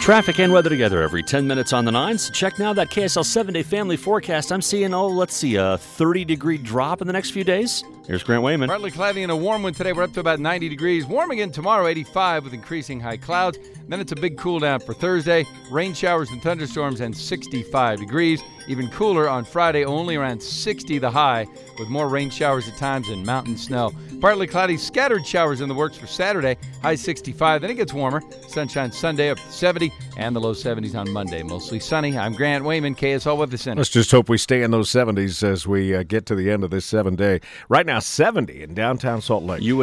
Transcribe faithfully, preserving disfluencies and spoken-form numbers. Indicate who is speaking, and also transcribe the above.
Speaker 1: Traffic and weather together every ten minutes on the nines. Check now that K S L seven-day family forecast. I'm seeing, oh, let's see, a thirty-degree drop in the next few days. Here's Grant Wayman.
Speaker 2: Partly cloudy and a warm one today. We're up to about ninety degrees. Warm again tomorrow, eighty-five with increasing high clouds. Then it's a big cool down for Thursday. Rain showers and thunderstorms and sixty-five degrees. Even cooler on Friday, only around sixty the high, with more rain showers at times and mountain snow. Partly cloudy, scattered showers in the works for Saturday. High sixty-five. Then it gets warmer. Sunshine Sunday up to seventy and the low seventies on Monday. Mostly sunny. I'm Grant Wayman, K S L Weather Center.
Speaker 3: Let's just hope we stay in those seventies as we uh, get to the end of this seven-day. Right now, seventy in downtown Salt Lake.
Speaker 1: You